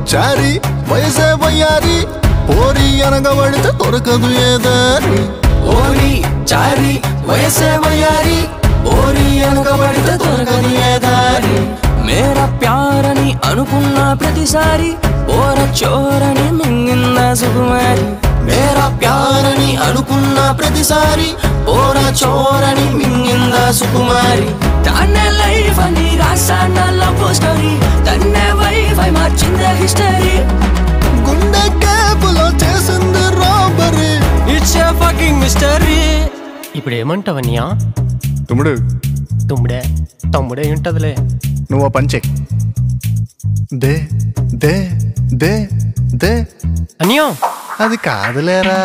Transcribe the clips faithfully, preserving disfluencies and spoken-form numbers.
చారి వయసే వయ్యారి ఓరి అనగబడితే దొరకదు ఏదారి ఓరి చారి వయసే వయ్యారి ఓరి అనగబడితే దొరకదు ఏదారి మేరా ప్యారని అనుకున్న ప్రతిసారి ఓర చోరని మింగిందా సుకుమారి మేరా ప్యారని అనుకున్న ప్రతిసారి ఓర చోరని మింగిందా సుకుమారి తన్నే లైఫ్ అని రాసాన లవ్ స్టోరీ తన్నే వైఫ్ అయి మార్చిందే హిస్టరీ గుండె కేపులో చేసింది robbery it's a fucking mystery. ఇప్పుడు ఏమంటావన్యా? తమ్ముడు తుమ్ముడే తమ్ముడే ఉంటదిలే. నువ్వు పంచే దే దే దే దే అన్యా అది కాదులేరా.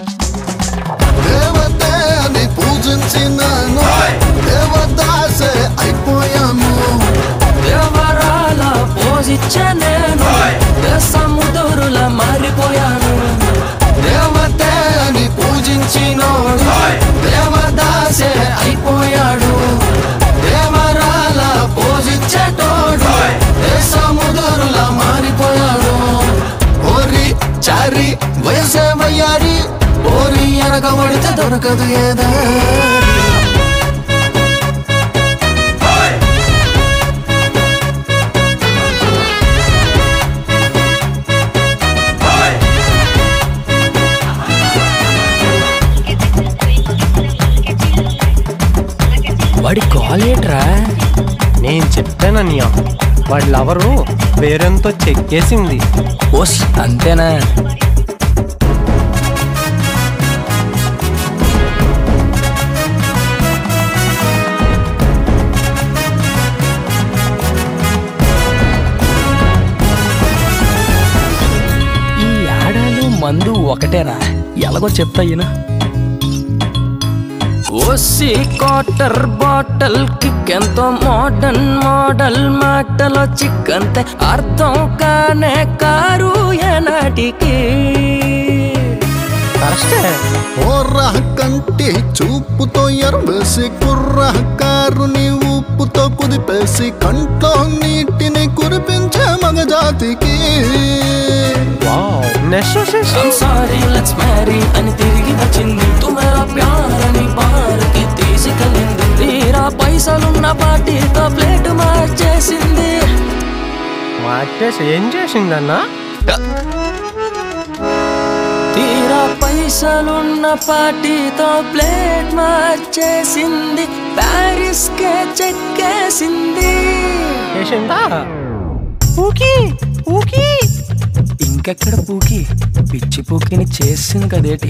దేవతే అని పూజించినాను దేవదాసే అయిపోయాను. దేవరాల పోజిచ్చే నేను సముద్రుల మారిపోయాను. దేవతే అని పూజించినోడు దేవదాసే అయిపోయాడు. దేవరాల పోజిచ్చేటోడు సముద్రుల మారిపోయాడు. ఓరి చారి వయసే వయ్యారి ఓరి అనగబడితే దొరకదు ఏదారి. వాడి కాలేట్రా? నేను చెప్పానన్యా వాడి లవరు వేరెంతో చెక్కేసింది. ఓస్ అంతేనా? ఈ ఆడాలు మందు ఒకటేరా, ఎలాగో చెప్తా ఈయన. ఓసి క్వార్టర్ బాటల్ కిక్ ఎంతో మోడర్న్ మోడల్ మాటలో చిక్కంతే అర్థం కానే కారు ఏనాటికి. ఓర్రా కంటి చూపుతో ఎరవేసి కుర్రా కారుని ఉప్పుతో కుదిపేసి కంట్లో నీటిని కురిపించే మగజాతికి. సారీ లెట్స్ మ్యారీ అని తిరిగి వచ్చింది. తుమరా ప్యారని బార్కి తీసుకెళ్ళింది. తీరా పైసలున్న పార్టీతో ప్లేట్ మార్చేసింది. మార్చేసి ఏం చేసిందన్నా? తీరా పైసలున్న పార్టీతో ప్లేట్ మార్చేసింది. ప్యారిస్ కే చెక్కేసింది. చేసిందా? ఊకి ఊకి ఇంకెక్కడ పూకి పిచ్చి పూకిని చేసింది కదేటి.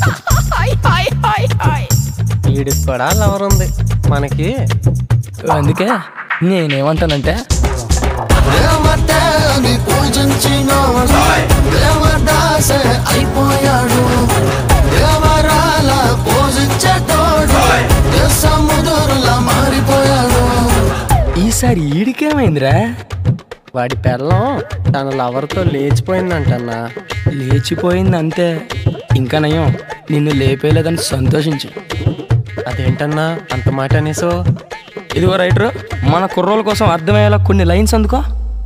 వీడికి కూడా లవర్ ఉంది మనకి. అందుకే నేనేమంటానంటే దేవతే అని పూజించినోడు దేవదాసే అయిపోయాడు. దేవరాల పూజించేటోడు సముద్రుల మారిపోయాడు. ఈసారి ఈడికేమైందిరా? వాడి పెళ్ళం తన లవర్తో లేచిపోయిందంటన్నా. లేచిపోయింది అంతే, ఇంకా నయం నిన్ను లేపేలేదని సంతోషించు. అదేంటన్నా అంత మాట అనేసో? ఇదిగో రైటరు, మన కుర్రోల కోసం అర్థమయ్యేలా కొన్ని లైన్స్ అందుకో.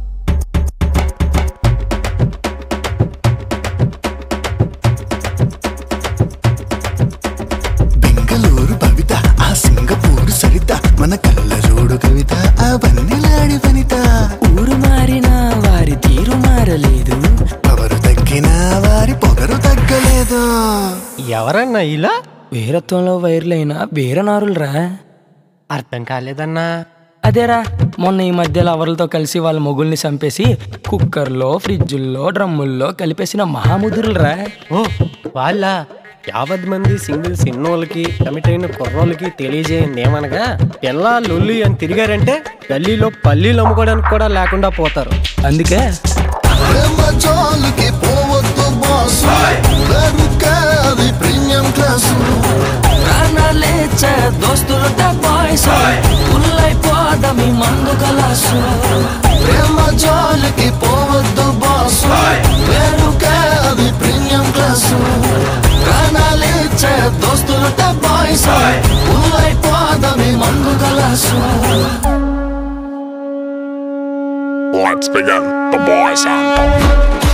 బెంగళూరు భవిత ఆ సింగపూరు సరిత మన కళ్ళజోడు కవిత ఆ వన్నెలాడి వనిత. ఊరు మారినా వారి తీరు మారలేదు, ఎవరు తగ్గినా వారి పొగరు తగ్గలేదు. ఎవరన్నా ఇలా? వీరత్వంలో వైర్లైన వీరనారులరా. అర్థం కాలేదన్నా. అదేరా, మొన్న ఈ మధ్య లవర్లతో కలిసి వాళ్ళ మొగుల్ని చంపేసి కుక్కర్లో ఫ్రిడ్జుల్లో డ్రమ్ముల్లో కలిపేసిన మహాముదురులరా. ఓ వాళ్ళ యావత్ మంది సింగిల్ సిన్నోళ్ళకి కమిట్ అయిన కుర్రోళ్ళకి తెలియజేయండి ఏమనగా, పిల్ల లొల్లి అని తిరిగారంటే గల్లీలో పల్లీలు అమ్ముకోవడానికి కూడా లేకుండా పోతారు. అందుకే జోలికి పోవద్దు బాసు, ప్రీమియం క్లాసు. ప్రాణాలేచే దోస్తులు బాయ్స్ పుల్లైపోదమి మందు కలాసు. ప్రేమ జోలికి పోవద్దు బాసు, వేరుకేది ప్రీమియం క్లాసు. ప్రాణాలేచే దోస్తులు బాయ్స్ పుల్లైపోదమి మందు కలాసు. Let's begin the boys and